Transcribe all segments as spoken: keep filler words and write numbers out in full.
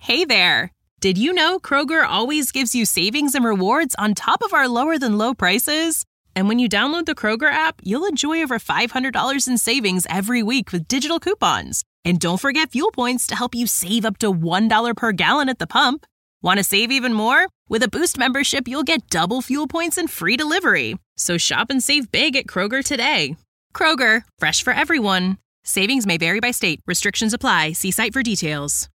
Hey there! Did you know Kroger always gives you savings and rewards on top of our lower-than-low prices? And when you download the Kroger app, you'll enjoy over five hundred dollars in savings every week with digital coupons. And don't forget fuel points to help you save up to one dollar per gallon at the pump. Want to save even more? With a Boost membership, you'll get double fuel points and free delivery. So shop and save big at Kroger today. Kroger, fresh for everyone. Savings may vary by state. Restrictions apply. See site for details.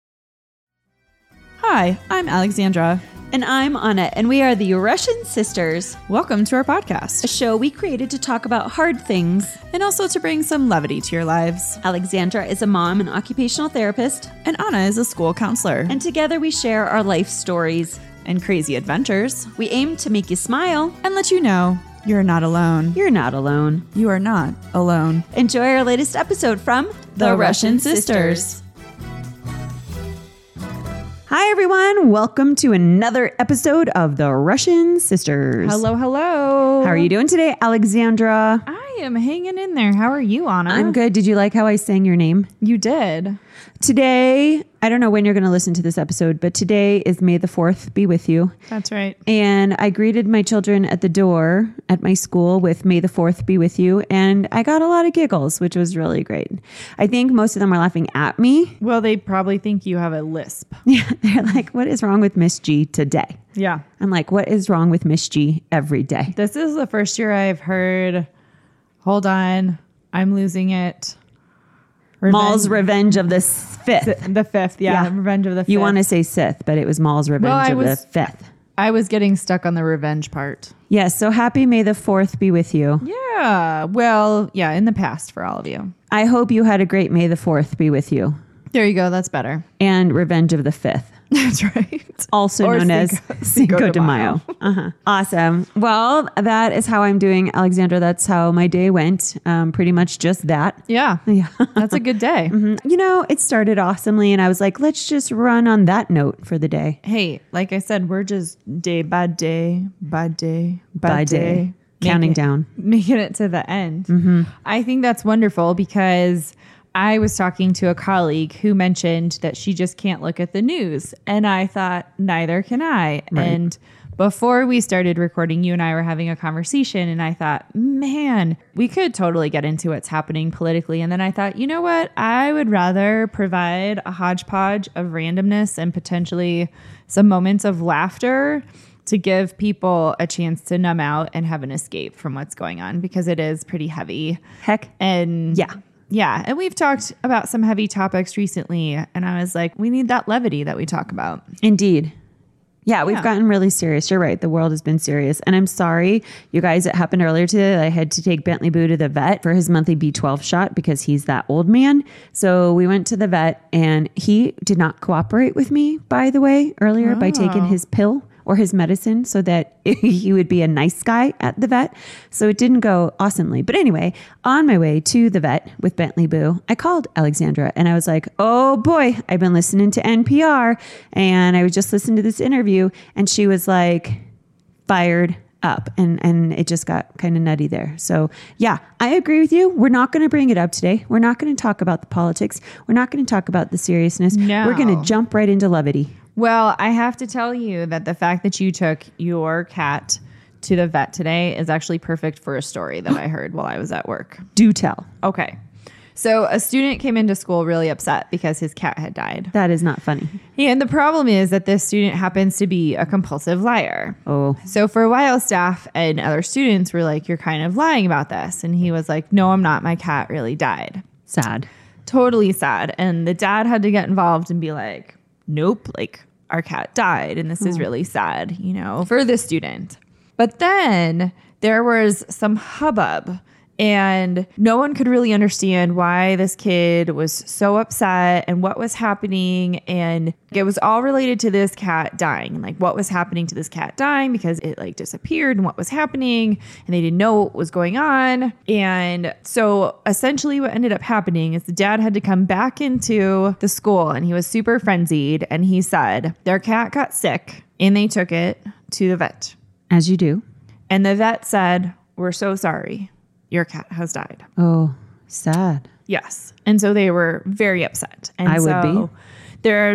Hi, I'm Alexandra. And I'm Anna, and we are the Russian Sisters. Welcome to our podcast, a show we created to talk about hard things and also to bring some levity to your lives. Alexandra is a mom and occupational therapist, and Anna is a school counselor. And together we share our life stories and crazy adventures. We aim to make you smile and let you know you're not alone. You're not alone. You are not alone. Enjoy our latest episode from The, the Russian, Russian Sisters. Sisters. Hi, everyone. Welcome to another episode of The Russian Sisters. Hello, hello. How are you doing today, Alexandra? I am hanging in there. How are you, Anna? I'm good. Did you like how I sang your name? You did. Today, I don't know when you're going to listen to this episode, but today is May the fourth be with you. That's right. And I greeted my children at the door at my school with May the fourth be with you. And I got a lot of giggles, which was really great. I think most of them are laughing at me. Well, they probably think you have a lisp. Yeah. They're like, what is wrong with Miss G today? Yeah. I'm like, what is wrong with Miss G every day? This is the first year I've heard, hold on, I'm losing it. Revenge. Maul's Revenge of the Fifth. The Fifth, yeah. yeah. Revenge of the Fifth. You want to say Sith, but it was Maul's Revenge well, of was, the Fifth. I was getting stuck on the revenge part. Yes, so happy May the fourth be with you. Yeah, well, yeah, in the past for all of you. I hope you had a great May the fourth be with you. There you go, that's better. And Revenge of the Fifth. That's right. Also or known Cinco, as Cinco, Cinco de Mayo. Mayo. Uh-huh. Awesome. Well, that is how I'm doing, Alexandra. That's how my day went. Um, pretty much just that. Yeah. Yeah. That's a good day. Mm-hmm. You know, it started awesomely, and I was like, let's just run on that note for the day. Hey, like I said, we're just day by day, by day, by, by day. day. Counting it, down. Making it to the end. Mm-hmm. I think that's wonderful because I was talking to a colleague who mentioned that she just can't look at the news. And I thought, neither can I. Right. And before we started recording, you and I were having a conversation. And I thought, man, we could totally get into what's happening politically. And then I thought, you know what? I would rather provide a hodgepodge of randomness and potentially some moments of laughter to give people a chance to numb out and have an escape from what's going on, because it is pretty heavy. Heck. And yeah. Yeah. And we've talked about some heavy topics recently. And I was like, we need that levity that we talk about. Indeed. Yeah, we've yeah. gotten really serious. You're right. The world has been serious. And I'm sorry, you guys, it happened earlier today. I had to take Bentley Boo to the vet for his monthly B twelve shot because he's that old man. So we went to the vet and he did not cooperate with me, by the way, earlier oh. by taking his pill or his medicine so that he would be a nice guy at the vet. So it didn't go awesomely. But anyway, on my way to the vet with Bentley Boo, I called Alexandra and I was like, oh boy, I've been listening to N P R and I was just listening to this interview, and she was like fired up, and, and it just got kind of nutty there. So yeah, I agree with you. We're not going to bring it up today. We're not going to talk about the politics. We're not going to talk about the seriousness. No. We're going to jump right into levity. Well, I have to tell you that the fact that you took your cat to the vet today is actually perfect for a story that I heard while I was at work. Do tell. Okay. So a student came into school really upset because his cat had died. That is not funny. And the problem is that this student happens to be a compulsive liar. Oh. So for a while, staff and other students were like, you're kind of lying about this. And he was like, no, I'm not. My cat really died. Sad. Totally sad. And the dad had to get involved and be like, nope, like our cat died. And this oh. is really sad, you know, for the student. But then there was some hubbub. And no one could really understand why this kid was so upset and what was happening. And it was all related to this cat dying and like what was happening to this cat dying, because it like disappeared and what was happening, and they didn't know what was going on. And so essentially what ended up happening is the dad had to come back into the school, and he was super frenzied. And he said their cat got sick and they took it to the vet. As you do. And the vet said, we're so sorry. Your cat has died. Oh, sad. Yes. And so they were very upset. And I so would be. There's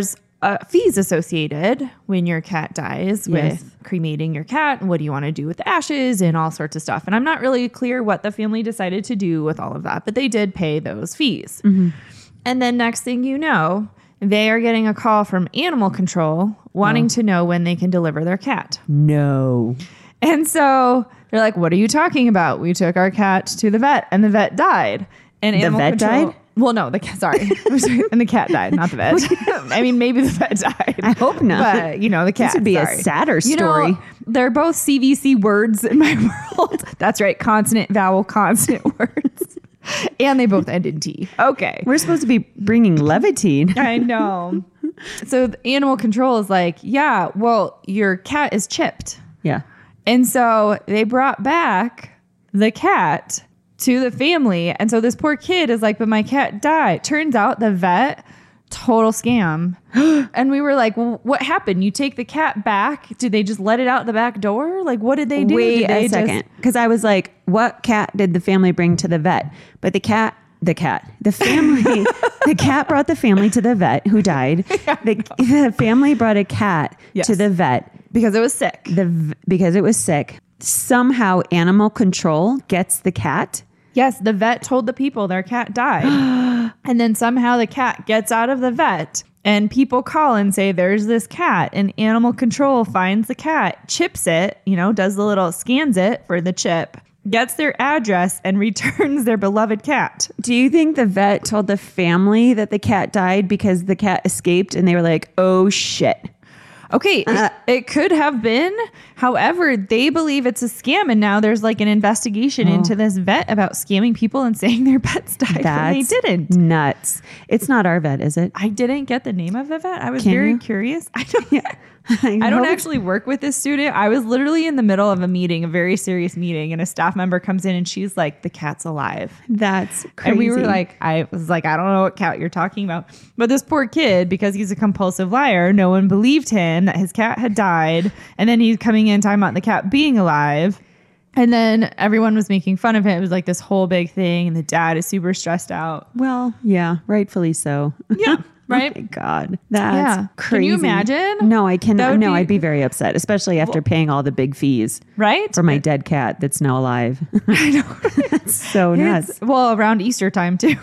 uh, fees associated when your cat dies Yes. with cremating your cat. And what do you want to do with the ashes and all sorts of stuff. And I'm not really clear what the family decided to do with all of that, but they did pay those fees. Mm-hmm. And then next thing you know, they are getting a call from animal control wanting Oh. to know when they can deliver their cat. No. And so they're like, what are you talking about? We took our cat to the vet and the vet died. And The animal vet control- died? Well, no, the cat, sorry. And the cat died, not the vet. I mean, maybe the vet died. I hope not. But, you know, the cat. This would be sorry. a sadder You know, story. they're both C V C words in my world. That's right. Consonant, vowel, consonant words. And they both end in T. Okay. We're supposed to be bringing levity. I know. So the animal control is like, yeah, well, your cat is chipped. Yeah. And so they brought back the cat to the family. And so this poor kid is like, but my cat died. Turns out the vet, total scam. And we were like, well, what happened? You take the cat back? Did they just let it out the back door? Like, what did they do? Wait Did they a just- second. Because I was like, what cat did the family bring to the vet? But the cat, the cat, the family, the cat brought the family to the vet who died. The, the family brought a cat Yes. to the vet Because it was sick. the v- because it was sick. Somehow animal control gets the cat. Yes, the vet told the people their cat died. And then somehow the cat gets out of the vet and people call and say, there's this cat, and animal control finds the cat, chips it, you know, does the little, scans it for the chip, gets their address and returns their beloved cat. Do you think the vet told the family that the cat died because the cat escaped and they were like, oh shit? Okay, Uh, it, it could have been. However, they believe it's a scam, and now there's like an investigation into this vet about scamming people and saying their pets died when they That's didn't. nuts. It's not our vet, is it? I didn't get the name of the vet. I was Can very you? curious. I don't, Yeah. I don't hope- actually work with this student. I was literally in the middle of a meeting, a very serious meeting, and a staff member comes in and she's like, the cat's alive. That's crazy. And we were like, I was like, I don't know what cat you're talking about. But this poor kid, because he's a compulsive liar, no one believed him that his cat had died. And then he's coming in talking about the cat being alive. And then everyone was making fun of him. It was like this whole big thing. And the dad is super stressed out. well, yeah, rightfully so. Yeah. Right? Oh my God, that's Yeah. Can crazy. you imagine? No, I That cannot. would No, be- I'd be very upset, especially after paying all the big fees Right? for my dead cat that's now alive. I know. It's so nuts. It's, well, around Easter time too.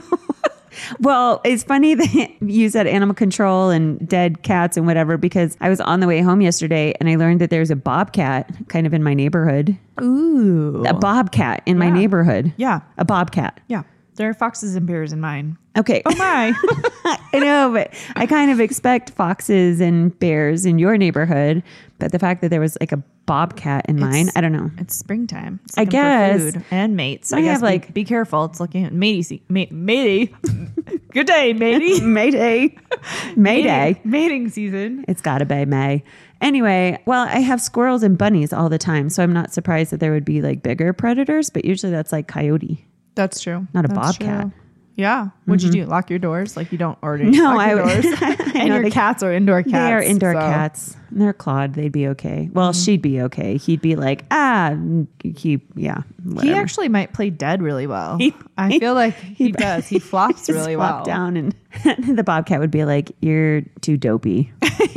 Well, it's funny that you said animal control and dead cats and whatever, because I was on the way home yesterday and I learned that there's a bobcat kind of in my neighborhood. Ooh. A bobcat in my Yeah. neighborhood. Yeah. A bobcat. Yeah. There are foxes and bears in mine. Okay. Oh my. I know, but I kind of expect foxes and bears in your neighborhood. But the fact that there was like a bobcat in mine, It's- I don't know. It's springtime. It's I looking for guess. food and mates. I, I guess have, be- like- be, careful. It's looking at matey. se- Ma- matey. Good day, matey. Mayday. Mayday. Mating, mating season. It's got to be May. Anyway, well, I have squirrels and bunnies all the time. So I'm not surprised that there would be like bigger predators, but usually that's like coyote. That's true. Not a That's bobcat. true. Yeah. What'd you do? Lock your doors? Like you don't order. No, lock I your would- doors. I And know your they- cats are indoor cats. They are indoor so- cats. And they're Claude. They'd be okay. Well, she'd be okay. He'd be like, ah, he, yeah. He Whatever. actually might play dead really well. He- I feel like he, he- does. He flops Just really flop well. down, and the bobcat would be like, "You're too dopey."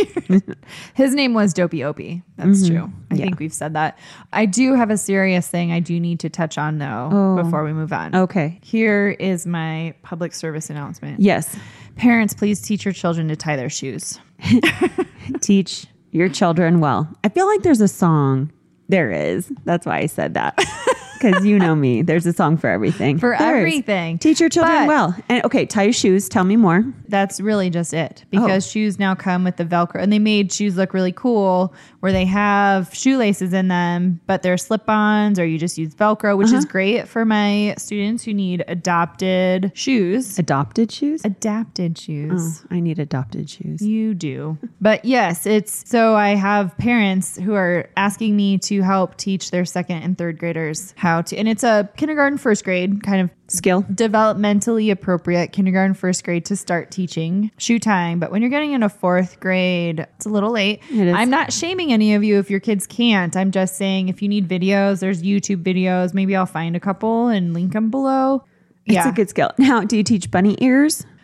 His name was Dopey Opie. That's true. I Yeah. think we've said that. I do have a serious thing I do need to touch on though Oh. before we move on. Okay. Here is my public service announcement. Yes. Parents, please teach your children to tie their shoes. Teach your children well. I feel like there's a song. There is. That's why I said that. Because you know me. There's a song for everything. For There is. everything. Teach your children But- well. And okay, tie your shoes. Tell me more. That's really just it because shoes now come with the Velcro and they made shoes look really cool where they have shoelaces in them, but they're slip-ons or you just use Velcro, which is great for my students who need adopted shoes. Adopted shoes? Adapted shoes. Oh, I need adopted shoes. You do. But yes, it's so I have parents who are asking me to help teach their second and third graders how to, and it's a kindergarten, first grade kind of Skill. developmentally appropriate kindergarten, first grade to start teaching shoe tying. But when you're getting into fourth grade, it's a little late. It is. I'm not shaming any of you if your kids can't. I'm just saying if you need videos, there's YouTube videos. Maybe I'll find a couple and link them below. It's Yeah. a good skill. Now, do you teach bunny ears?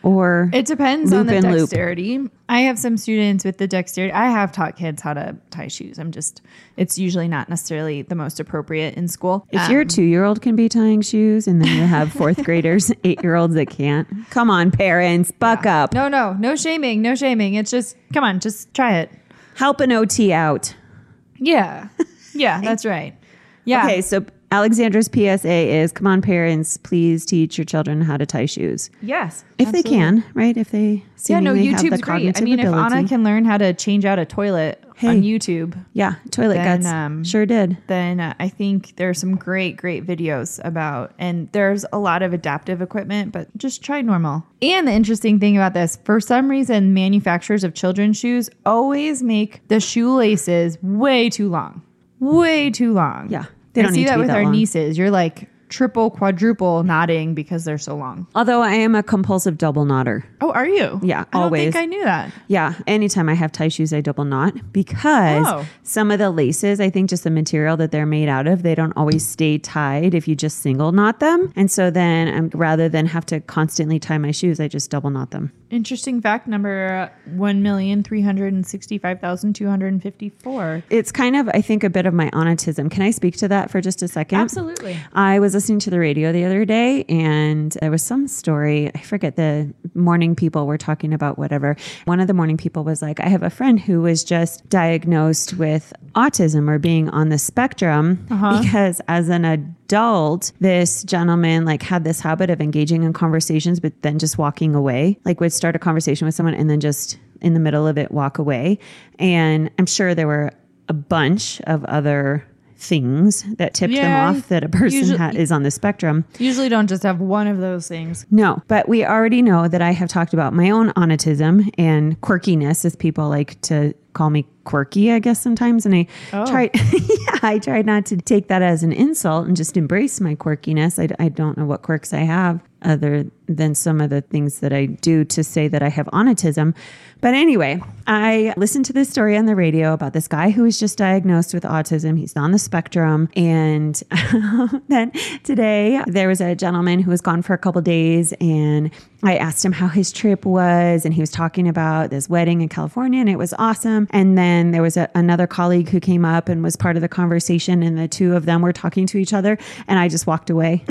or It depends on loop the and loop? dexterity. I have some students with the dexterity. I have taught kids how to tie shoes. I'm just, it's usually not necessarily the most appropriate in school. If Um, your two-year-old can be tying shoes and then you have fourth graders, eight-year-olds that can't, come on, parents, buck up. No, no, no shaming, no shaming. It's just, come on, just try it. Help an O T out. Yeah. Yeah, that's right. Yeah. Okay, so Alexandra's P S A is, come on, parents, please teach your children how to tie shoes. Yes. If they can, right? If they Yeah, no, seemingly have the YouTube's great. I cognitive mean, ability. if Anna can learn how to change out a toilet Hey. on YouTube, Yeah, toilet Then, guts. um, Sure did. then uh, I think there's some great, great videos about, and there's a lot of adaptive equipment, but just try normal. And the interesting thing about this, for some reason, manufacturers of children's shoes always make the shoelaces way too long, way too long. Yeah, they I don't see need to that be with that our long. nieces. You're like triple, quadruple knotting because they're so long. Although I am a compulsive double knotter. Oh, are you? Yeah, I don't always. think I knew that. Yeah, anytime I have tie shoes, I double knot because Oh. some of the laces, I think just the material that they're made out of, they don't always stay tied if you just single knot them. And so then um, rather than have to constantly tie my shoes, I just double knot them. Interesting fact number one million three hundred sixty-five thousand two hundred fifty-four. It's kind of, I think, a bit of my autism. Can I speak to that for just a second? Absolutely. I was listening to the radio the other day and there was some story. I forget, the morning people were talking about whatever. One of the morning people was like, I have a friend who was just diagnosed with autism or being on the spectrum Uh-huh. because as an adult, this gentleman like had this habit of engaging in conversations, but then just walking away, like would start a conversation with someone and then just in the middle of it walk away. And I'm sure there were a bunch of other things that tipped Yeah, them off that a person usually- ha- is on the spectrum. Usually don't just have one of those things. No, but we already know that I have talked about my own autism and quirkiness, as people like to call me quirky, I guess sometimes. And I Oh. tried, yeah, I tried not to take that as an insult and just embrace my quirkiness. I, I don't know what quirks I have other than some of the things that I do to say that I have autism. But anyway, I listened to this story on the radio about this guy who was just diagnosed with autism. He's on the spectrum. And then today there was a gentleman who was gone for a couple days and I asked him how his trip was and he was talking about this wedding in California and it was awesome. And then there was a, another colleague who came up and was part of the conversation and the two of them were talking to each other and I just walked away.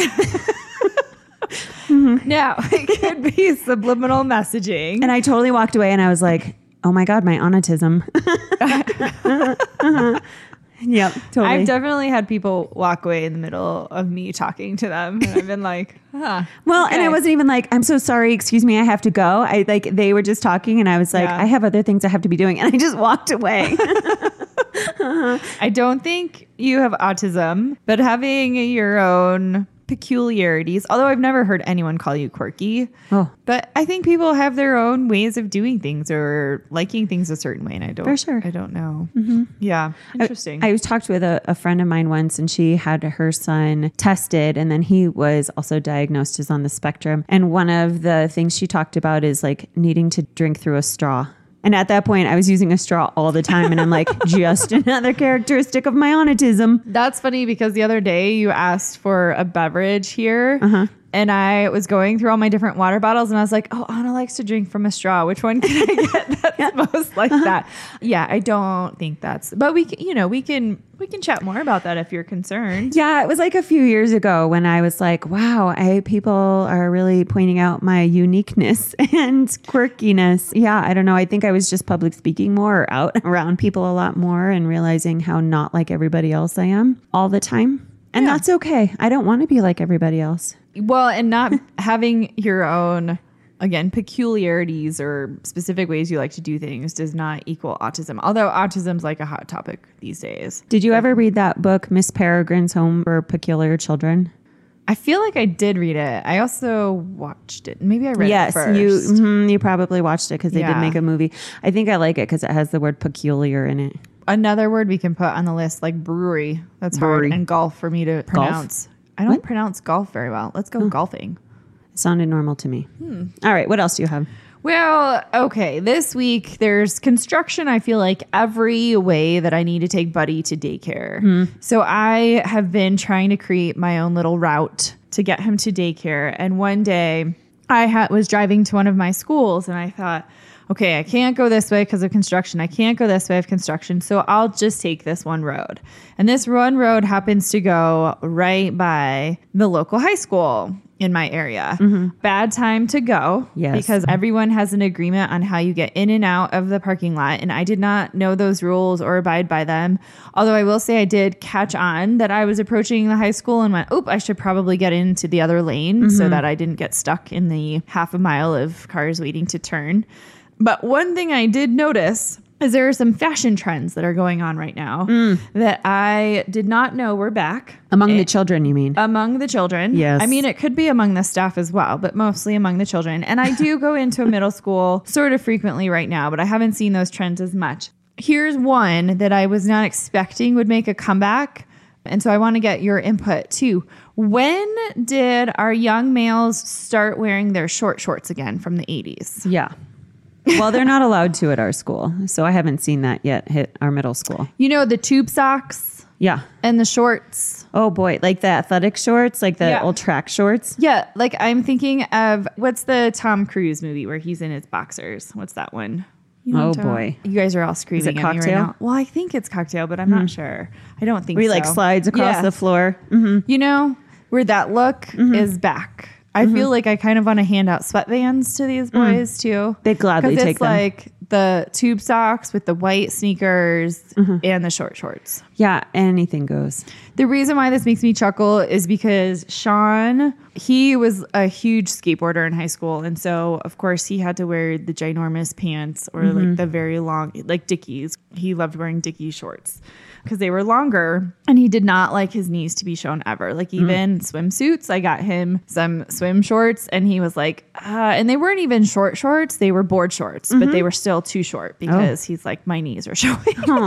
Now, it could be subliminal messaging. And I totally walked away and I was like, oh my God, my autism. Yep, totally. I've definitely had people walk away in the middle of me talking to them. And I've been like, huh. Well, and okay. I wasn't even like, I'm so sorry, excuse me, I have to go. I like, they were just talking and I was like, Yeah. I have other things I have to be doing. And I just walked away. I don't think you have autism, but having your own peculiarities, although I've never heard anyone call you quirky, Oh. but I think people have their own ways of doing things or liking things a certain way. And I don't, For sure. I don't know. Yeah. Interesting. I, I was talked with a, a friend of mine once and she had her son tested and then he was also diagnosed as on the spectrum. And one of the things she talked about is like needing to drink through a straw. And at that point I was using a straw all the time and I'm like, just another characteristic of my autism. That's funny because the other day you asked for a beverage here. Uh-huh. And I was going through all my different water bottles and I was like, oh, Anna likes to drink from a straw. Which one can I get that's most like that? Yeah, I don't think that's, but we can, you know, we can, we can chat more about that if you're concerned. Yeah, it was like a few years ago when I was like, wow, I people are really pointing out my uniqueness and quirkiness. Yeah, I don't know. I think I was just public speaking more or out around people a lot more and realizing how not like everybody else I am all the time. And Yeah. that's okay. I don't want to be like everybody else. Well, and not having your own, again, peculiarities or specific ways you like to do things does not equal autism. Although autism's like a hot topic these days. Did you ever read that book, Miss Peregrine's Home for Peculiar Children? I feel like I did read it. I also watched it. Maybe I read Yes, it first. you mhm, you probably watched it because they Yeah. did make a movie. I think I like it because it has the word peculiar in it. Another word we can put on the list, like brewery. That's Brewery. hard. And golf for me to pronounce. I don't pronounce golf very well. Let's go golfing. It sounded normal to me. All right, what else do you have? Well, okay. This week there's construction. I feel like every way that I need to take Buddy to daycare. So I have been trying to create my own little route to get him to daycare. And one day I ha- was driving to one of my schools and I thought, okay, I can't go this way because of construction. I can't go this way of construction. So I'll just take this one road. And this one road happens to go right by the local high school in my area. Mm-hmm. Bad time to go yes. because everyone has an agreement on how you get in and out of the parking lot. And I did not know those rules or abide by them. Although I will say I did catch on that I was approaching the high school and went, oop, I should probably get into the other lane mm-hmm. so that I didn't get stuck in the half a mile of cars waiting to turn. But one thing I did notice is there are some fashion trends that are going on right now mm. that I did not know were back. Among it, the children, you mean? Among the children. Yes. I mean, it could be among the staff as well, but mostly among the children. And I do go into a middle school sort of frequently right now, but I haven't seen those trends as much. Here's one that I was not expecting would make a comeback. And so I want to get your input too. When did our young males start wearing their short shorts again from the eighties? Yeah. Well, they're not allowed to at our school. So I haven't seen that yet hit our middle school. You know, the tube socks? Yeah. And the shorts? Oh, boy. Like the athletic shorts, like the yeah. old track shorts? Yeah. Like I'm thinking of what's the Tom Cruise movie where he's in his boxers? What's that one? You know oh, boy. You guys are all screaming Is it at Cocktail? me right now. Well, I think it's Cocktail, but I'm mm-hmm. not sure. I don't think Where he so. like slides across yeah. the floor. Mm-hmm. You know, where that look mm-hmm. is back. I mm-hmm. feel like I kind of want to hand out sweatbands to these boys mm. too. They'd gladly take it's them. Like the tube socks with the white sneakers mm-hmm. and the short shorts. Yeah, anything goes. The reason why this makes me chuckle is because Sean, he was a huge skateboarder in high school. And so, of course, he had to wear the ginormous pants or mm-hmm. like the very long, like Dickies. He loved wearing Dickies shorts because they were longer and he did not like his knees to be shown ever. Like even mm. swimsuits, I got him some swim shorts and he was like, uh, and they weren't even short shorts. They were board shorts, mm-hmm. but they were still too short because oh. he's like, my knees are showing.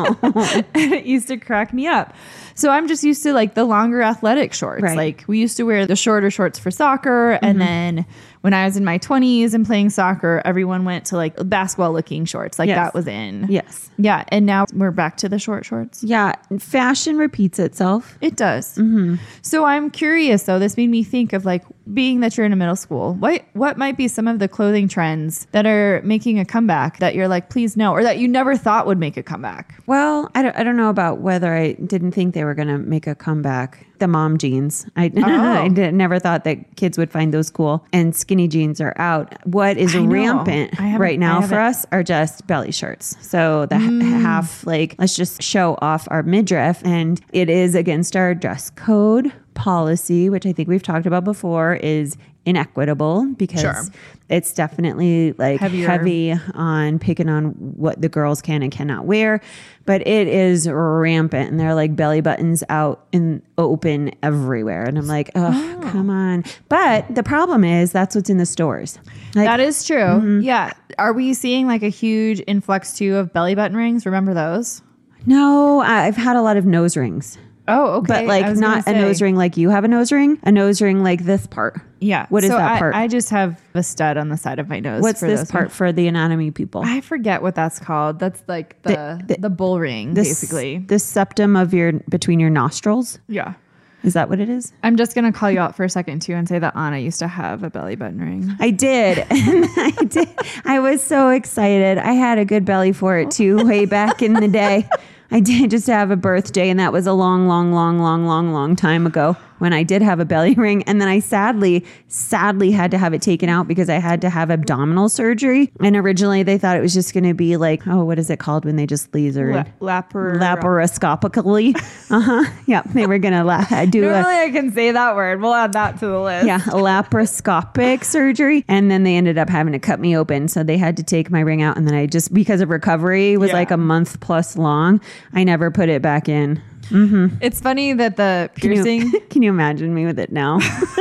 And it used to crack me up. So I'm just used to like the longer athletic shorts. Right. Like we used to wear the shorter shorts for soccer. Mm-hmm. And then when I was in my twenties and playing soccer, everyone went to like basketball looking shorts. Like yes. that was in. Yes. Yeah. And now we're back to the short shorts. Yeah. Fashion repeats itself. It does. Mm-hmm. So I'm curious though. This made me think of like being that you're in a middle school. What, what might be some of the clothing trends that are making a comeback that you're like, please no, or that you never thought would make a comeback? Well, I don't, I don't know about whether I didn't think they were going to make a comeback. The mom jeans. I, oh. I did, never thought that kids would find those cool. And skinny jeans are out. What is rampant right now for us are just belly shirts. So the mm. half, like, let's just show off our midriff. And it is against our dress code policy, which I think we've talked about before, is inequitable because sure. it's definitely like Heavier. heavy on picking on what the girls can and cannot wear, but it is rampant and they're like belly buttons out and open everywhere. And I'm like, oh, oh. come on. But the problem is that's what's in the stores. Like, that is true. Mm-hmm. Yeah. Are we seeing like a huge influx too of belly button rings? Remember those? No, I've had a lot of nose rings. Oh, okay. But like not a nose ring like you have a nose ring, a nose ring like this part. Yeah. What is so that I, part? I just have a stud on the side of my nose. What's for this part ones. for the anatomy people? I forget what that's called. That's like the the, the, the bull ring, the, basically. The septum of your between your nostrils. Yeah. Is that what it is? I'm just going to call you out for a second too and say that Anna used to have a belly button ring. I did. And I did. I was so excited. I had a good belly for it too way back in the day. I did just have a birthday, and that was a long, long, long, long, long, long time ago when I did have a belly ring. And then I sadly, sadly had to have it taken out because I had to have abdominal surgery. And originally they thought it was just going to be like, oh, what is it called when they just laser? La- lapar- laparoscopically. Uh-huh. Yeah. They were going to la- do Normally a, I can say that word. We'll add that to the list. Yeah. A laparoscopic surgery. And then they ended up having to cut me open. So they had to take my ring out. And then I just, because of recovery was yeah. like a month plus long, I never put it back in. Mm-hmm. It's funny that the piercing. Can you, can you imagine me with it now?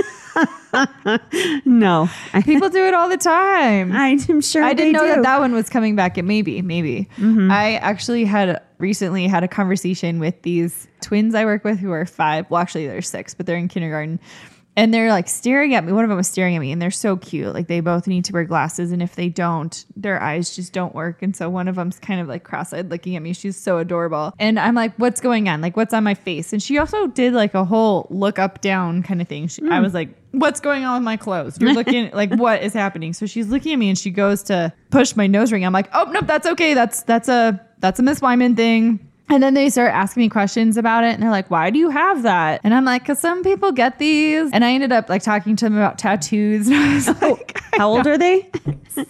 No, people do it all the time. I'm sure. I didn't they know do. that that one was coming back. It maybe, maybe. Mm-hmm. I actually had recently had a conversation with these twins I work with who are five. Well, actually, they're six, but they're in kindergarten. And they're like staring at me. One of them was staring at me and they're so cute. Like they both need to wear glasses. And if they don't, their eyes just don't work. And so one of them's kind of like cross-eyed looking at me. She's so adorable. And I'm like, what's going on? Like what's on my face? And she also did like a whole look up down kind of thing. She, mm. I was like, what's going on with my clothes? You're looking like what is happening? So she's looking at me and she goes to push my nose ring. I'm like, oh, nope, that's okay. That's, that's a, that's a Miss Wyman thing. And then they start asking me questions about it. And they're like, why do you have that? And I'm like, because some people get these. And I ended up like talking to them about tattoos. And I was like, how old are they? Six.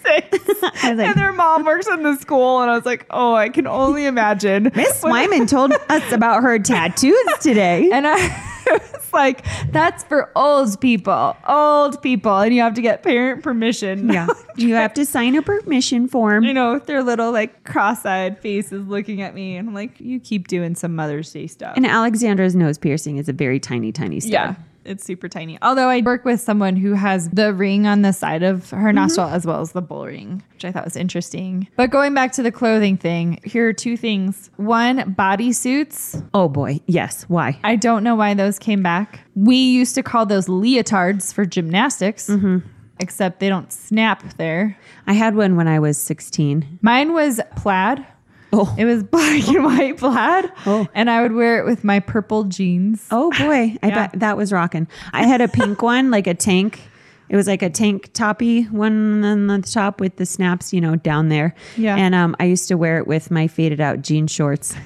I was like, and their mom works in the school. And I was like, oh, I can only imagine. Miss Wyman told us about her tattoos today. And I was like, that's for old people, old people. And you have to get parent permission. Yeah. You have to sign a permission form. You know, with their little like cross-eyed faces looking at me. And I'm like, you keep doing some Mother's Day stuff. And Alexandra's nose piercing is a very tiny, tiny star. Yeah. It's super tiny. Although I work with someone who has the ring on the side of her mm-hmm. nostril as well as the bull ring, which I thought was interesting. But going back to the clothing thing, here are two things. One, bodysuits. Oh boy. Yes. Why? I don't know why those came back. We used to call those leotards for gymnastics. Mm-hmm. Except they don't snap there. I had one when I was sixteen. Mine was plaid. Oh. It was black and white plaid. Oh. And I would wear it with my purple jeans. Oh boy. I yeah. bet that was rocking. I had a pink one, like a tank. It was like a tank toppy one on the top with the snaps, you know, down there. Yeah. And um, I used to wear it with my faded out jean shorts.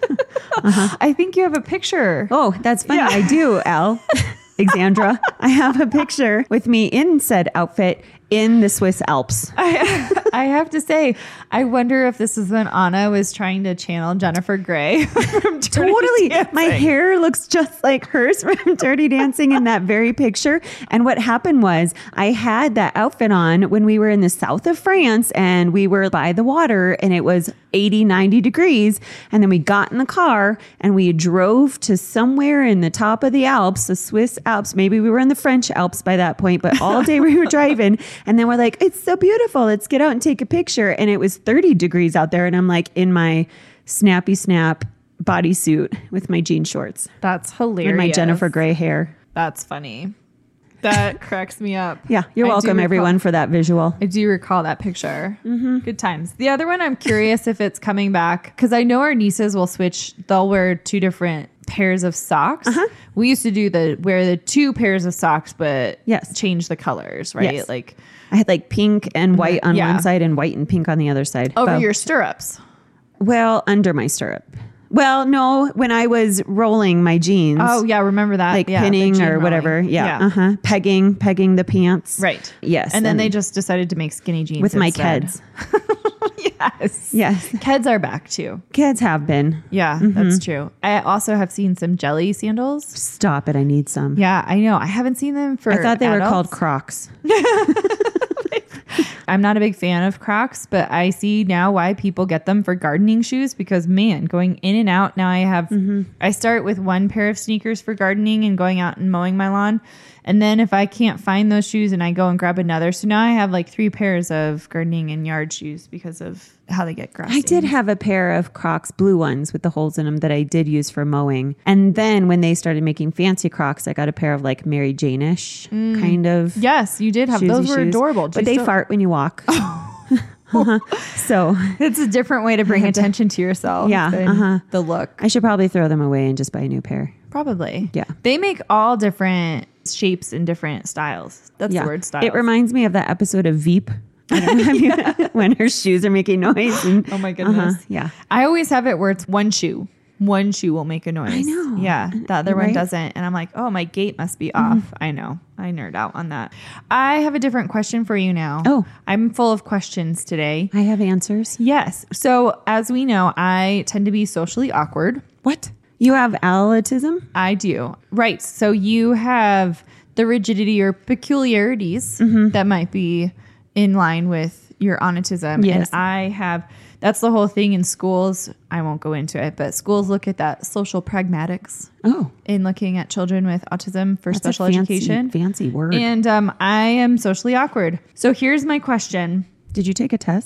uh-huh. I think you have a picture. Oh, that's funny. Yeah. I do, Al. Alexandra, I have a picture with me in said outfit in the Swiss Alps. I, I have to say, I wonder if this is when Anna was trying to channel Jennifer Grey from Dirty Totally. Dancing. My hair looks just like hers from Dirty Dancing in that very picture. And what happened was I had that outfit on when we were in the south of France and we were by the water and it was eighty, ninety degrees. And then we got in the car and we drove to somewhere in the top of the Alps, the Swiss Alps. Maybe we were in the French Alps by that point, but all day we were driving. And then we're like, it's so beautiful. Let's get out and take a picture. And it was thirty degrees out there. And I'm like in my snappy snap bodysuit with my jean shorts. That's hilarious. And my Jennifer Grey hair. That's funny. That cracks me up. Yeah. You're I welcome, recall, everyone, for that visual. I do recall that picture. Mm-hmm. Good times. The other one, I'm curious if it's coming back because I know our nieces will switch. They'll wear two different pairs of socks. Uh-huh. We used to do the wear the two pairs of socks, but yes, change the colors, right? Yes. Like I had like pink and white on yeah. one side and white and pink on the other side. Over oh. your stirrups. Well, under my stirrup. Well, no, when I was rolling my jeans. Oh, yeah. Remember that. Like yeah, pinning or whatever. Yeah. yeah. Uh-huh. Pegging, pegging the pants. Right. Yes. And, and then they just decided to make skinny jeans with instead. my Keds. Yes. Yes. Keds are back too. Keds have been. Yeah, mm-hmm. That's true. I also have seen some jelly sandals. Stop it. I need some. Yeah, I know. I haven't seen them for I thought they adults. were called Crocs. I'm not a big fan of Crocs, but I see now why people get them for gardening shoes because, man, going in and out. Now I have, mm-hmm. I start with one pair of sneakers for gardening and going out and mowing my lawn. And then if I can't find those shoes and I go and grab another. So now I have like three pairs of gardening and yard shoes because of how they get grassy. I did have a pair of Crocs, blue ones with the holes in them that I did use for mowing. And then when they started making fancy Crocs, I got a pair of like Mary Jane-ish mm. kind of. Yes, you did have. Those were shoes. Adorable. But they still- fart when you walk. Uh-huh. So it's a different way to bring attention to yourself. Yeah. Than uh-huh. the look. I should probably throw them away and just buy a new pair. Probably. Yeah. They make all different shapes and different styles. That's yeah. the word style. It reminds me of that episode of Veep. I don't know you, yeah. when her shoes are making noise. And, oh my goodness. Uh-huh, yeah. I always have it where it's one shoe. One shoe will make a noise. I know. Yeah. The other right? one doesn't. And I'm like, oh, my gait must be off. Mm-hmm. I know. I nerd out on that. I have a different question for you now. Oh. I'm full of questions today. I have answers. Yes. So as we know, I tend to be socially awkward. What? You have autism? I do. Right. So you have the rigidity or peculiarities mm-hmm. that might be in line with your autism. Yes. And I have, that's the whole thing in schools. I won't go into it, but schools look at that social pragmatics. Oh. In looking at children with autism for that's special a fancy, education. Fancy word. And um, I am socially awkward. So here's my question. Did you take a test?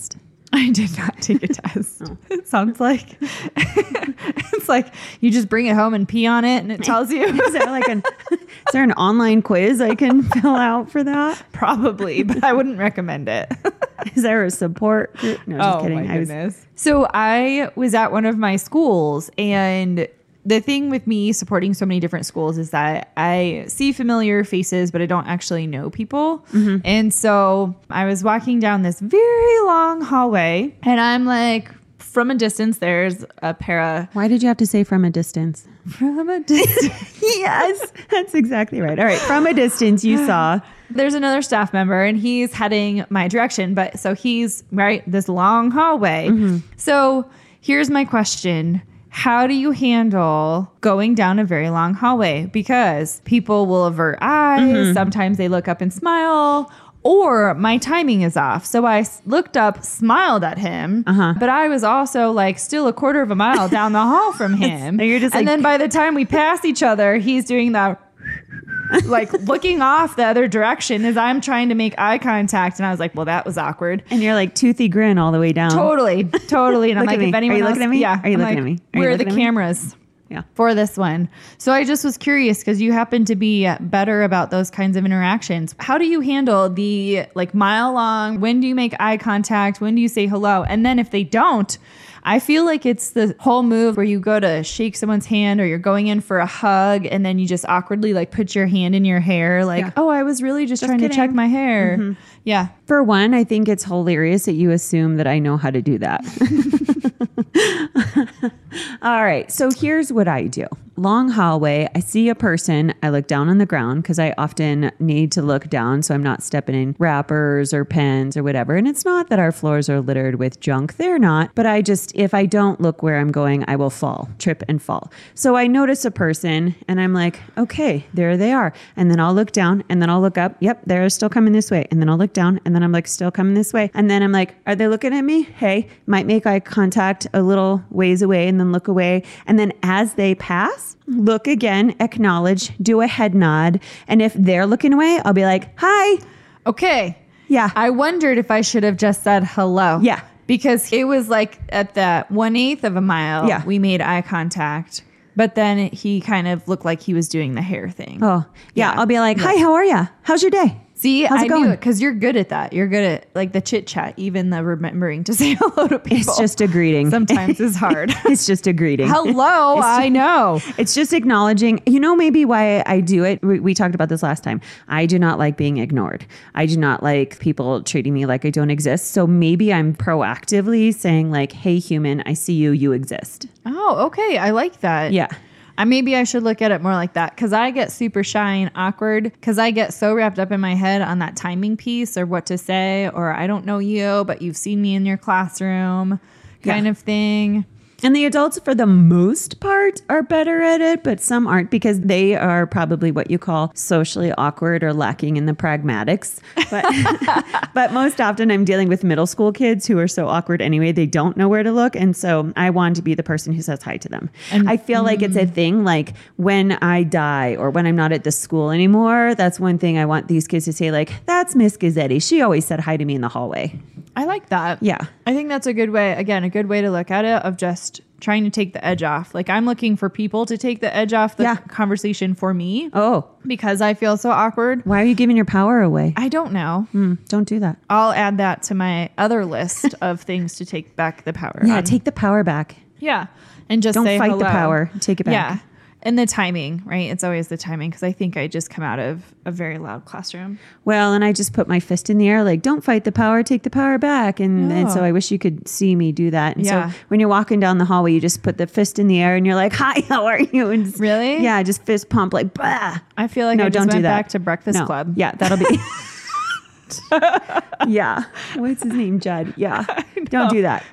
I did not take a test. Oh. It sounds like it's like you just bring it home and pee on it and it tells you. Is there like an is there an online quiz I can fill out for that? Probably, but I wouldn't recommend it. Is there a support group? No, just oh, kidding. My I was, goodness. So I was at one of my schools, and the thing with me supporting so many different schools is that I see familiar faces, but I don't actually know people. Mm-hmm. And so I was walking down this very long hallway, and I'm like, from a distance, there's a pair of... Why did you have to say from a distance? From a distance. Yes, that's exactly right. All right. From a distance, you saw... There's another staff member, and he's heading my direction. But so he's right this long hallway. Mm-hmm. So here's my question. How do you handle going down a very long hallway? Because people will avert eyes. Mm-hmm. Sometimes they look up and smile, or my timing is off. So I looked up, smiled at him, uh-huh. but I was also like still a quarter of a mile down the hall from him. And, you're just and like, then by the time we pass each other, he's doing that. Like looking off the other direction as I'm trying to make eye contact. And I was like, well, that was awkward. And you're like toothy grin all the way down. Totally. Totally. And I'm like, if anyone Are you else, looking at me? Yeah. Are you I'm looking like, at me? Are where are the at me? cameras? Yeah. For this one. So I just was curious because you happen to be better about those kinds of interactions. How do you handle the like mile long? When do you make eye contact? When do you say hello? And then if they don't, I feel like it's the whole move where you go to shake someone's hand or you're going in for a hug and then you just awkwardly like put your hand in your hair like, yeah. oh, I was really just, just trying kidding. to check my hair. Mm-hmm. Yeah. For one, I think it's hilarious that you assume that I know how to do that. All right. So here's what I do. Long hallway. I see a person. I look down on the ground because I often need to look down so I'm not stepping in wrappers or pens or whatever. And it's not that our floors are littered with junk. They're not. But I just, if I don't look where I'm going, I will fall, trip and fall. So I notice a person and I'm like, okay, there they are. And then I'll look down and then I'll look up. Yep, they're still coming this way. And then I'll look down and then I'm like, still coming this way. And then I'm like, are they looking at me? Hey, might make eye contact a little ways away and then look away. And then as they pass, look again, acknowledge, do a head nod. And if they're looking away, I'll be like, hi. Okay. Yeah. I wondered if I should have just said hello. Yeah. Because it was like at the one eighth of a mile, yeah. we made eye contact. But then he kind of looked like he was doing the hair thing. Oh, yeah. yeah. I'll be like, hi, yeah. how are you? How's your day? See, How's I it going? knew it because you're good at that. You're good at like the chit chat, even the remembering to say hello to people. It's just a greeting. Sometimes it's hard. It's just a greeting. Hello, just, I know. It's just acknowledging, you know, maybe why I do it. We, we talked about this last time. I do not like being ignored. I do not like people treating me like I don't exist. So maybe I'm proactively saying like, hey, human, I see you, you exist. Oh, okay. I like that. Yeah. I, maybe I should look at it more like that because I get super shy and awkward because I get so wrapped up in my head on that timing piece or what to say or I don't know you, but you've seen me in your classroom kind yeah. of thing. And the adults, for the most part, are better at it, but some aren't because they are probably what you call socially awkward or lacking in the pragmatics. But, but most often I'm dealing with middle school kids who are so awkward anyway, they don't know where to look. And so I want to be the person who says hi to them. And I feel mm. like it's a thing like when I die or when I'm not at the school anymore, that's one thing I want these kids to say like, that's Miss Gazzetti. She always said hi to me in the hallway. I like that. Yeah. I think that's a good way, again, a good way to look at it of just trying to take the edge off. Like I'm looking for people to take the edge off the yeah. conversation for me. Oh. Because I feel so awkward. Why are you giving your power away? I don't know. Mm, don't do that. I'll add that to my other list of things to take back the power. Yeah, on. take the power back. Yeah. And just don't say fight hello. the power. Take it back. Yeah. And the timing, right? It's always the timing because I think I just come out of a very loud classroom. Well, and I just put my fist in the air like, don't fight the power, take the power back. And, oh. and so I wish you could see me do that. And yeah. so when you're walking down the hallway, you just put the fist in the air and you're like, hi, how are you? And just, really? Yeah, just fist pump like, bah. I feel like no, I just don't went do that. back to Breakfast no. Club. Yeah, that'll be... yeah. What's his name? Judd. Yeah. Don't do that.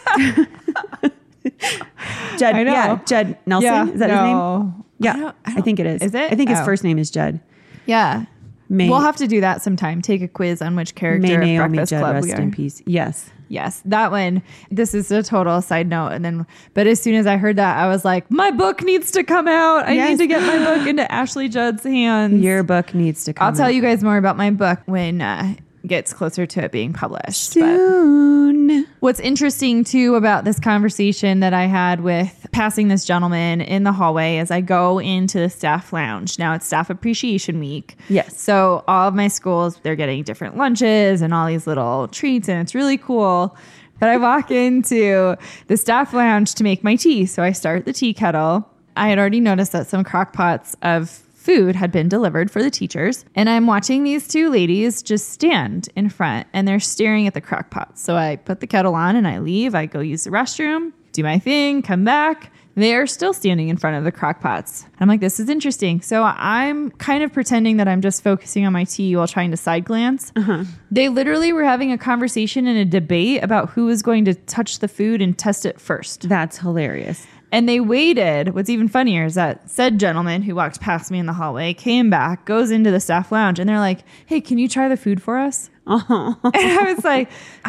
Judd. I know. Yeah. Judd Nelson. Yeah, is that no. his name? Yeah. I, don't, I, don't, I think it is. Is it? I think his oh. first name is Judd. Yeah. May, we'll have to do that sometime. Take a quiz on which character May of Naomi Breakfast Judd Club rest we are. in peace. Yes. Yes. That one. This is a total side note. And then, but as soon as I heard that, I was like, my book needs to come out. I yes. need to get my book into Ashley Judd's hands. Your book needs to come I'll tell out. you guys more about my book when uh, gets closer to it being published. Soon. But what's interesting too about this conversation that I had with passing this gentleman in the hallway as I go into the staff lounge. Now it's Staff Appreciation Week. Yes. So all of my schools, they're getting different lunches and all these little treats, and it's really cool. But I walk into the staff lounge to make my tea. So I start the tea kettle. I had already noticed that some crock pots of food had been delivered for the teachers. And I'm watching these two ladies just stand in front and they're staring at the crock pots. So I put the kettle on and I leave. I go use the restroom, do my thing, come back. They are still standing in front of the crock pots. I'm like, this is interesting. So I'm kind of pretending that I'm just focusing on my tea while trying to side glance. Uh-huh. They literally were having a conversation and a debate about who was going to touch the food and test it first. That's hilarious. And they waited. What's even funnier is that said gentleman who walked past me in the hallway came back, goes into the staff lounge, and they're like, hey, can you try the food for us? Oh. And I was like,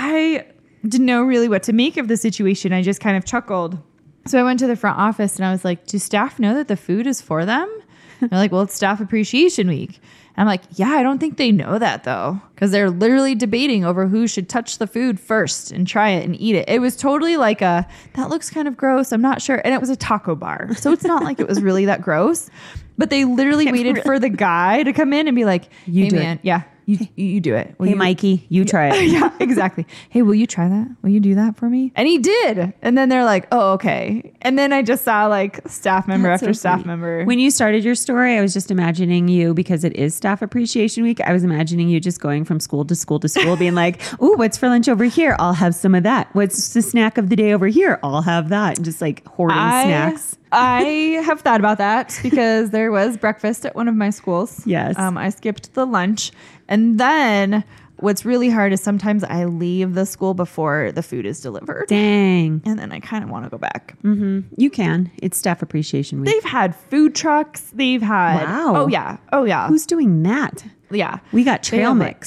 I didn't know really what to make of the situation. I just kind of chuckled. So I went to the front office and I was like, do staff know that the food is for them? They're like, well, it's Staff Appreciation Week. I'm like, yeah, I don't think they know that though. Because they're literally debating over who should touch the food first and try it and eat it. It was totally like a, that looks kind of gross. I'm not sure. And it was a taco bar. So it's not like it was really that gross. But they literally waited really? for the guy to come in and be like, you hey do man, it. yeah. You, you do it. Will hey, you, Mikey, you try it. Yeah, exactly. Hey, will you try that? Will you do that for me? And he did. And then they're like, oh, okay. And then I just saw like staff member That's after so staff sweet. member. When you started your story, I was just imagining you, because it is Staff Appreciation Week, I was imagining you just going from school to school to school being like, ooh, what's for lunch over here? I'll have some of that. What's the snack of the day over here? I'll have that. And just like hoarding I, snacks. I have thought about that because there was breakfast at one of my schools. Yes. Um, I skipped the lunch. And then what's really hard is sometimes I leave the school before the food is delivered. Dang. And then I kind of want to go back. Mm-hmm. You can. It's Staff Appreciation Week. They've had food trucks. They've had. Wow. Oh, yeah. Oh, yeah. Who's doing that? Yeah. We got They trail have, mix.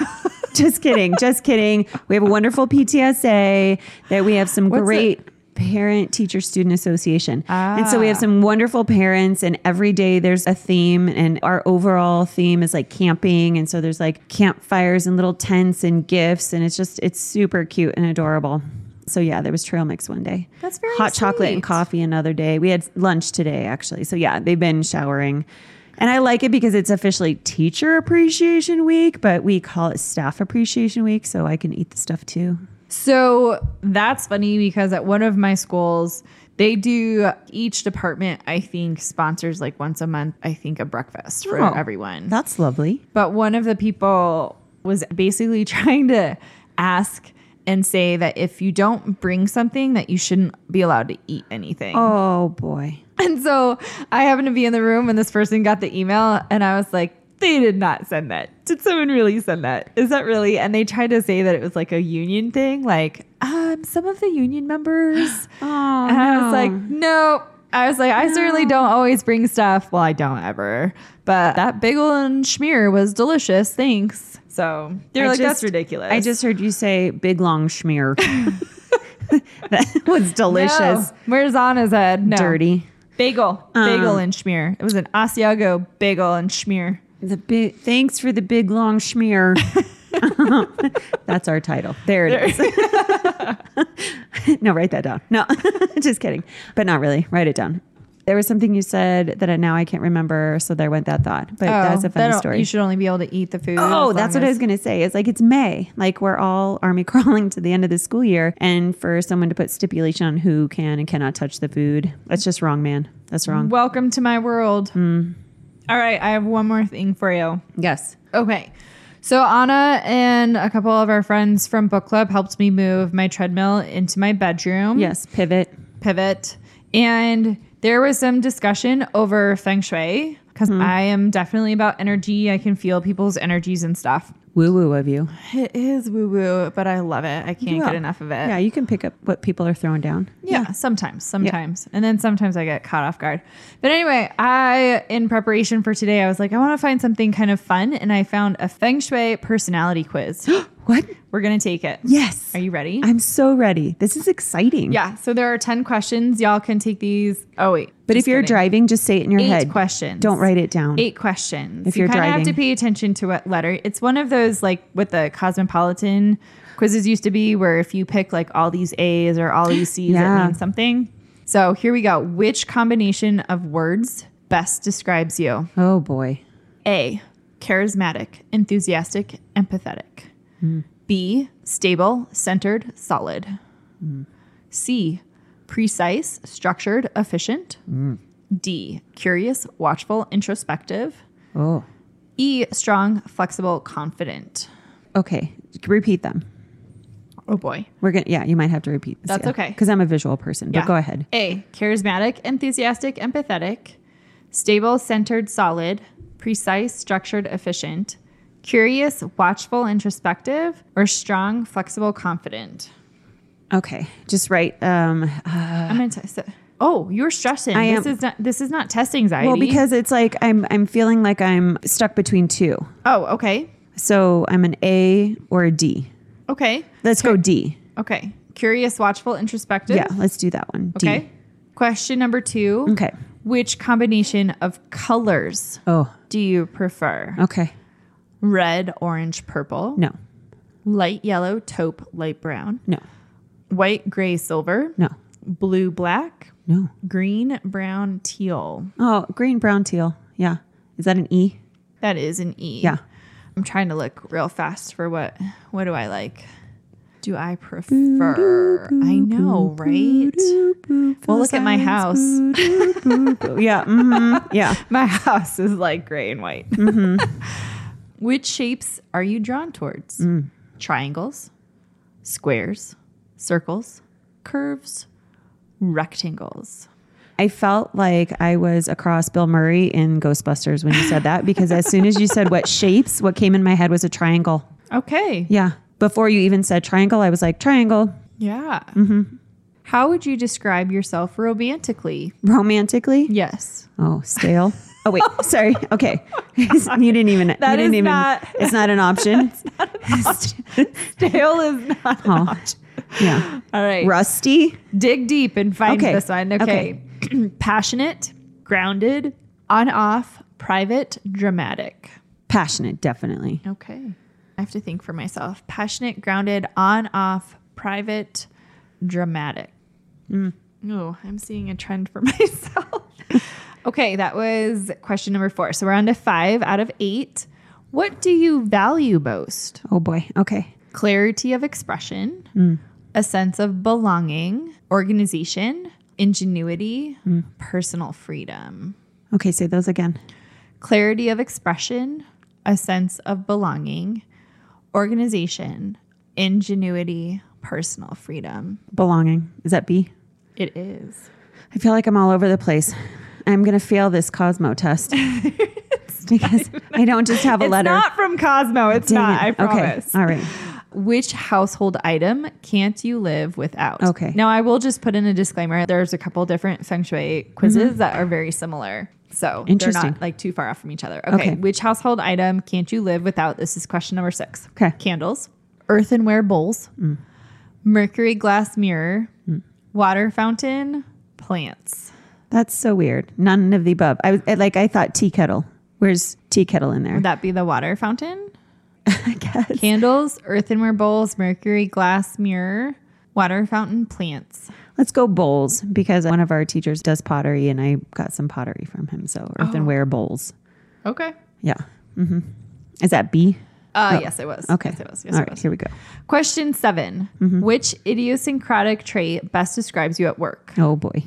Just kidding. Just kidding. We have a wonderful P T S A that we have some What's great it? Parent Teacher Student Association. Ah. And so we have some wonderful parents, and every day there's a theme, and our overall theme is like camping. And so there's like campfires and little tents and gifts, and it's just, it's super cute and adorable. So yeah, there was trail mix one day. That's very Hot chocolate and sweet. coffee another day. We had lunch today actually. So yeah, they've been showering. And I like it because it's officially Teacher Appreciation Week, but we call it Staff Appreciation Week, so I can eat the stuff too. So that's funny because at one of my schools, they do, each department, I think, sponsors like once a month, I think, a breakfast for Oh, everyone. That's lovely. But one of the people was basically trying to ask and say that if you don't bring something, that you shouldn't be allowed to eat anything. Oh boy. And so I happened to be in the room when this person got the email, and I was like, they did not send that. Did someone really send that? Is that really? And they tried to say that it was like a union thing, like um, some of the union members. Oh, and I no. was like, no. I was like, I No. certainly don't always bring stuff. Well, I don't ever. But that bagel and schmear was delicious. Thanks. So they're I like, just- that's ridiculous. I just heard you say big long schmear. That was delicious. No. Where's Anna's head? No. Dirty. Bagel. Um, Bagel and schmear. It was an Asiago bagel and schmear. The big thanks for the big long schmear. That's our title. There it is. No, write that down. No, just kidding. But not really. Write it down. There was something you said that I, now I can't remember, so there went that thought. But that's a funny that story. You should only be able to eat the food. Oh, as that's long what I as- was going to say. It's like it's May. Like we're all army crawling to the end of the school year. And for someone to put stipulation on who can and cannot touch the food, that's just wrong, man. That's wrong. Welcome to my world. Mm. All right, I have one more thing for you. Yes. Okay. So Anna and a couple of our friends from book club helped me move my treadmill into my bedroom. Yes. Pivot. Pivot. And there was some discussion over feng shui because Hmm. I am definitely about energy. I can feel people's energies and stuff. Woo woo of you. It is woo woo, but I love it. I can't Yeah. get enough of it. Yeah, you can pick up what people are throwing down. Yeah, sometimes, sometimes. And then sometimes I get caught off guard. But anyway, I, in preparation for today, I was like, I want to find something kind of fun. And I found a feng shui personality quiz. What? We're going to take it. Yes. Are you ready? I'm so ready. This is exciting. Yeah. So there are ten questions. Y'all can take these. Oh, wait. But if you're kidding. driving, just say it in your Eight head. questions. Don't write it down. Eight questions. If you you're kind of have driving. to pay attention to what letter. It's one of those like what the Cosmopolitan quizzes used to be, where if you pick like all these A's or all these C's, Yeah. it means something. So here we go. Which combination of words best describes you? Oh boy. A, charismatic, enthusiastic, empathetic. Mm. B, stable, centered, solid. Mm. C, precise, structured, efficient. Mm. D, curious, watchful, introspective. Oh. E, strong, flexible, confident. Okay. Repeat them. Oh boy. We're gonna. Yeah, you might have to repeat this. That's yeah. okay. Because I'm a visual person. But Yeah. go ahead. A, charismatic, enthusiastic, empathetic. Stable, centered, solid. Precise, structured, efficient. Curious, watchful, introspective. Or strong, flexible, confident. Okay. Just write. Um. Uh, I'm gonna test it. Oh, you're stressing. I this am- is not. This is not test anxiety. well, because it's like I'm. I'm feeling like I'm stuck between two. Oh, okay. So I'm an A or a D. Okay. Let's go D. Okay. Curious, watchful, introspective. Yeah. Let's do that one. D. Okay. Question number two. Okay. Which combination of colors Oh. do you prefer? Okay. Red, orange, purple. No. Light yellow, taupe, light brown. No. White, gray, silver. No. Blue, black. No. Green, brown, teal. Oh, green, brown, teal. Yeah. Is that an E? That is an E. Yeah. I'm trying to look real fast for what what do I like? Do I prefer? I know, right? Well, look at my house. Yeah. Mm-hmm. Yeah. My house is like gray and white. Mm-hmm. Which shapes are you drawn towards? Mm. Triangles, squares, circles, curves, rectangles. I felt like I was across Bill Murray in Ghostbusters when you said that, because as soon as you said what shapes, what came in my head was a triangle. Okay. Yeah. Before you even said triangle, I was like, triangle. Yeah. Mm-hmm. How would you describe yourself romantically? Romantically? Yes. Oh, stale. Oh, wait. Sorry. Okay. You didn't even, That you didn't is even, not- it's not an option. Stale is not an Oh. option. Yeah. All right. Rusty. Dig deep and find Okay. this one. Okay. Passionate, grounded, on off, private, dramatic. Passionate, definitely. Okay. I have to think for myself. Passionate, grounded, on off, private, dramatic. Mm. Oh, I'm seeing a trend for myself. Okay, that was question number four. So we're on to five out of eight. What do you value most? Oh boy. Okay. Clarity of expression, Mm. a sense of belonging, organization, ingenuity, Mm. personal freedom. Okay. Say those again. Clarity of expression, a sense of belonging, organization, ingenuity, personal freedom. Belonging. Is that B? It is. I feel like I'm all over the place. I'm going to fail this Cosmo test because I don't just have a It's letter. not from Cosmo. It's Dang not. it. I promise. Okay. All right. Which household item can't you live without? Okay. Now, I will just put in a disclaimer. There's a couple different feng shui quizzes that are very similar. So they're Interesting. not like too far off from each other. Okay. Okay. Which household item can't you live without? This is question number six. Okay. Candles, earthenware bowls, Mm. mercury glass mirror, water fountain, plants. That's so weird. None of the above. I was like, I thought tea kettle. Where's tea kettle in there? Would that be the water fountain? I guess. Candles, earthenware bowls, mercury glass mirror, water fountain, plants. Let's go bowls, because one of our teachers does pottery and I got some pottery from him. So earthenware bowls. Okay. Yeah. Mm-hmm. Is that B? Uh, Oh. yes, it was. Okay. Yes, it was. Yes, All it right. was. Here we go. Question seven. Which idiosyncratic trait best describes you at work? Oh boy.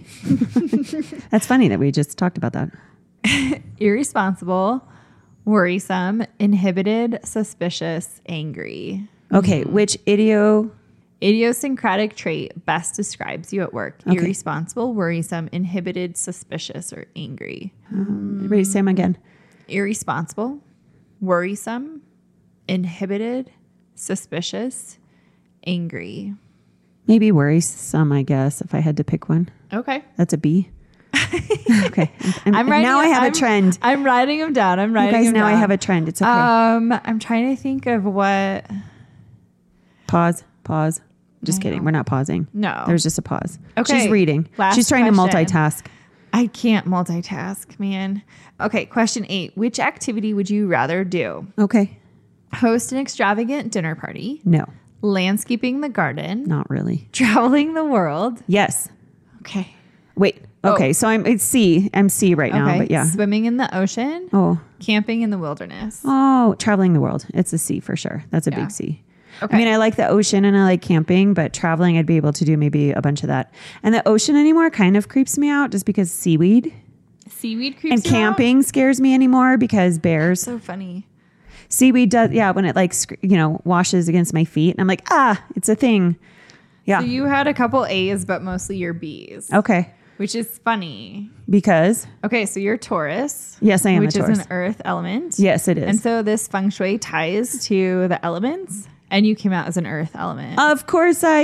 That's funny that we just talked about that. Irresponsible, worrisome, inhibited, suspicious, angry. Okay. Which idio? Idiosyncratic trait best describes you at work. Okay. Irresponsible, worrisome, inhibited, suspicious, or angry. Ready to say them again? Irresponsible, worrisome, inhibited, suspicious, angry. Maybe worrisome, I guess, if I had to pick one. Okay. That's a B. Okay. I'm, I'm writing now I have I'm- a trend. I'm writing them down. I'm You writing guys, them now down. I have a trend. It's okay. Um, I'm trying to think of what. Pause. Pause. Just I kidding. know. We're not pausing. No. There's just a pause. Okay. She's reading. Last She's trying question. to multitask. I can't multitask, man. Okay, question eight. Which activity would you rather do? Okay. Host an extravagant dinner party, No, landscaping the garden, not really. traveling the world. Yes. Okay. Wait. Okay. So I'm it's C. I'm C right now, Okay. but yeah. Swimming in the ocean, Oh. camping in the wilderness. Oh, traveling the world. It's a C for sure. That's a Yeah. big C. Okay. I mean, I like the ocean and I like camping, but traveling, I'd be able to do maybe a bunch of that. And the ocean anymore kind of creeps me out just because seaweed. Seaweed creeps And you out? camping scares me anymore because bears. So funny. Seaweed does, yeah, when it like, sc- you know, washes against my feet. And I'm like, ah, it's a thing. Yeah. So you had a couple A's, but mostly your B's, Okay. which is funny. Because, Okay, so you're Taurus. yes, I am which a Taurus. is an earth element. Yes, it is. And so this feng shui ties to the elements, and you came out as an earth element. Of course I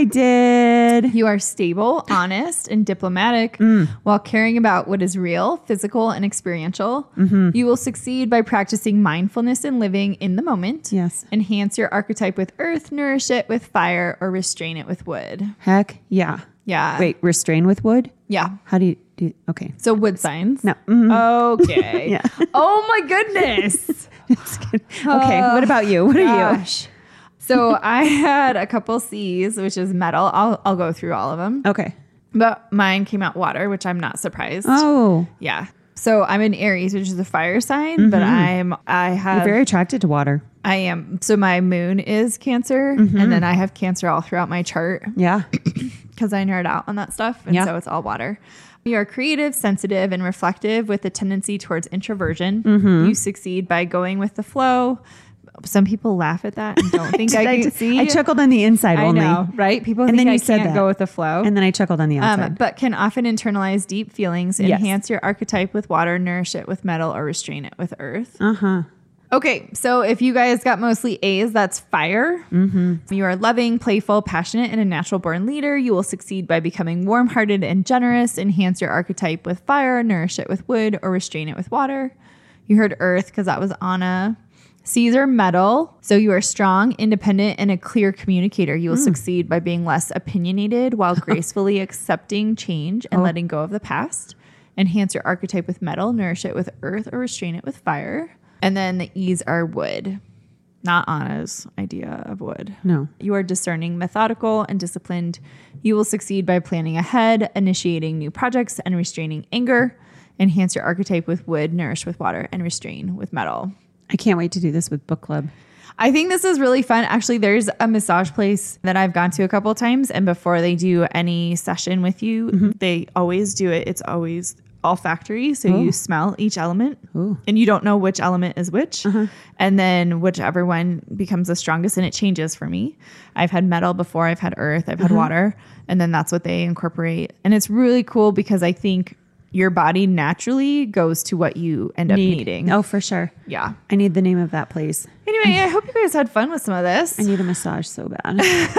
did. You are stable, honest, and diplomatic Mm. while caring about what is real, physical, and experiential. Mm-hmm. You will succeed by practicing mindfulness and living in the moment. Yes. Enhance your archetype with earth, nourish it with fire, or restrain it with wood. Heck yeah. Yeah. Wait, restrain with wood? Yeah. How do you do? Okay. So wood signs. No. Mhm. Okay. Yeah. Oh my goodness. Just kidding. Okay. What about you? What are you? Gosh. So I had a couple C's, which is metal. I'll I'll go through all of them. Okay. But mine came out water, which I'm not surprised. Oh, Yeah. So I'm in Aries, which is a fire sign, but I'm I you're have very attracted to water. I am so my moon is Cancer, and then I have Cancer all throughout my chart Yeah. because I nerd out on that stuff, and Yeah. so it's all water. You are creative, sensitive, and reflective with a tendency towards introversion. Mm-hmm. You succeed by going with the flow. Some people laugh at that and don't think I I, can did- see. I chuckled on the inside I only. know, right? People And think then I you said can't that. go with the flow. And then I chuckled on the outside. Um, but can often internalize deep feelings, Yes. enhance your archetype with water, nourish it with metal, or restrain it with earth. uh-huh. Okay, so if you guys got mostly A's, that's fire. Mm-hmm. You are loving, playful, passionate, and a natural born leader. You will succeed by becoming warm hearted and generous. Enhance your archetype with fire, nourish it with wood, or restrain it with water. You heard earth because that was Anna. C's are metal. So you are strong, independent, and a clear communicator. You will succeed by being less opinionated while gracefully accepting change and Oh. letting go of the past. Enhance your archetype with metal, nourish it with earth, or restrain it with fire. And then the E's are wood, not Anna's idea of wood. No. You are discerning, methodical, and disciplined. You will succeed by planning ahead, initiating new projects, and restraining anger. Enhance your archetype with wood, nourish with water, and restrain with metal. I can't wait to do this with book club. I think this is really fun. Actually, there's a massage place that I've gone to a couple of times, and before they do any session with you, Mm-hmm. they always do it. It's always olfactory. So Oh. you smell each element Ooh. and you don't know which element is which. Uh-huh. And then whichever one becomes the strongest, and it changes for me. I've had metal before, I've had earth, I've had Uh-huh. water, and then that's what they incorporate. And it's really cool because I think your body naturally goes to what you end up Need- needing. Oh, for sure. Yeah. I need the name of that place. Anyway, I hope you guys had fun with some of this. I need a massage so bad.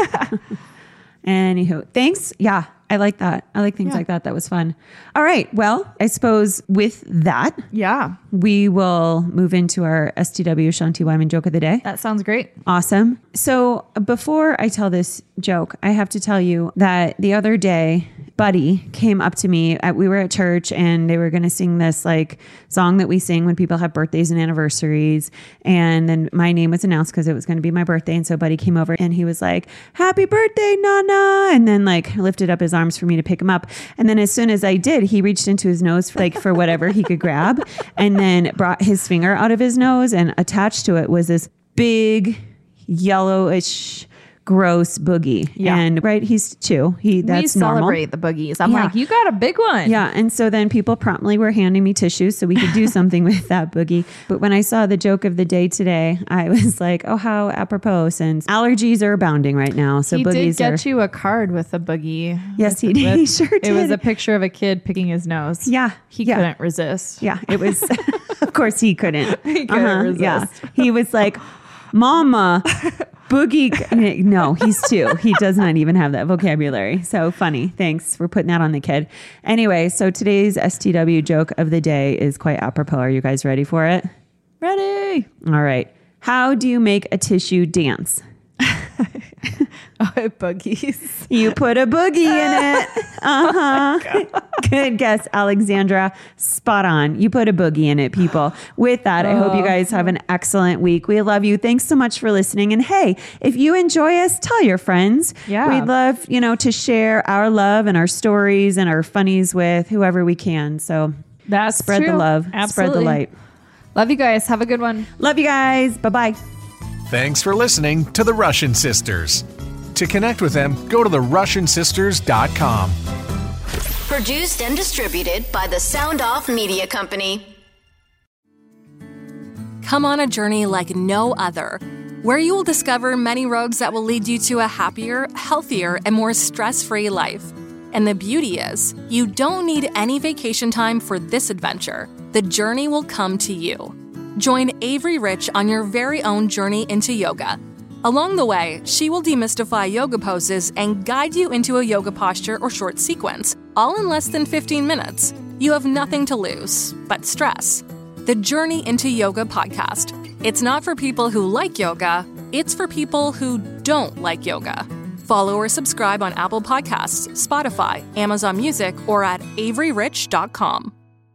Anywho, thanks. Yeah, I like that. I like things Yeah. like that. That was fun. All right. Well, I suppose with that, Yeah, we will move into our S T W Shanti Wyman joke of the day. that sounds great. Awesome. So before I tell this joke, I have to tell you that the other day, Buddy came up to me. At, we were at church and they were going to sing this like song that we sing when people have birthdays and anniversaries. And then my name was announced because it was going to be my birthday. And so Buddy came over and he was like, "Happy birthday, Nana." And then like lifted up his arms for me to pick him up. And then as soon as I did, he reached into his nose for, like for whatever he could grab, and then brought his finger out of his nose, and attached to it was this big yellowish gross boogie. Yeah. And right, he's two. He that's we normal. celebrate the boogies. I'm Yeah. like, you got a big one. Yeah. And so then people promptly were handing me tissues so we could do something with that boogie. But when I saw the joke of the day today, I was like, oh, how apropos, since allergies are abounding right now. So he did boogies get are. you a card with a boogie. Yes, he With- did. He with- sure It was did. a picture of a kid picking his nose. Yeah. He yeah. couldn't resist. Yeah, it was. Of course, he couldn't. He couldn't resist. Yeah, he was like, "Mama, boogie." No, he's two. He does not even have that vocabulary. So funny. Thanks for putting that on the kid. Anyway, so today's S T W joke of the day is quite apropos. Are you guys ready for it? Ready. All right. How do you make a tissue dance? Oh, boogies. You put a boogie in it. Uh-huh. Oh Good guess, Alexandra. Spot on. You put a boogie in it, people. With that, I hope you guys have an excellent week. We love you. Thanks so much for listening. And hey, if you enjoy us, tell your friends. Yeah. We'd love, you know, to share our love and our stories and our funnies with whoever we can. So That's spread true. the love. Absolutely. Spread the light. Love you guys. Have a good one. Love you guys. Bye-bye. Thanks for listening to The Russian Sisters. To connect with them, go to the russian sisters dot com. Produced and distributed by the Sound Off Media Company. Come on a journey like no other, where you will discover many roads that will lead you to a happier, healthier, and more stress-free life. And the beauty is, you don't need any vacation time for this adventure. The journey will come to you. Join Avery Rich on your very own journey into yoga. Along the way, she will demystify yoga poses and guide you into a yoga posture or short sequence, all in less than fifteen minutes. You have nothing to lose but stress. The Journey into Yoga podcast. It's not for people who like yoga, it's for people who don't like yoga. Follow or subscribe on Apple Podcasts, Spotify, Amazon Music, or at avery rich dot com.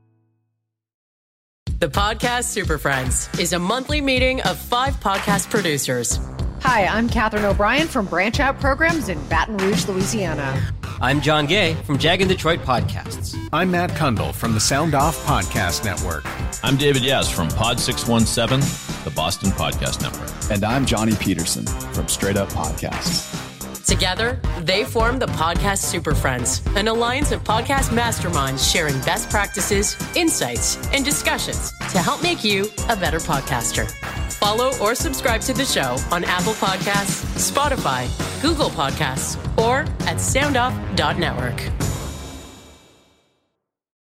The Podcast Super Friends is a monthly meeting of five podcast producers. Hi, I'm Katherine O'Brien from Branch Out Programs in Baton Rouge, Louisiana. I'm John Gay from Jag and Detroit Podcasts. I'm Matt Kundle from the Sound Off Podcast Network. I'm David Yaz from Pod six one seven, the Boston Podcast Network. And I'm Johnny Peterson from Straight Up Podcasts. Together, they form the Podcast Super Friends, an alliance of podcast masterminds sharing best practices, insights, and discussions to help make you a better podcaster. Follow or subscribe to the show on Apple Podcasts, Spotify, Google Podcasts, or at sound off dot network.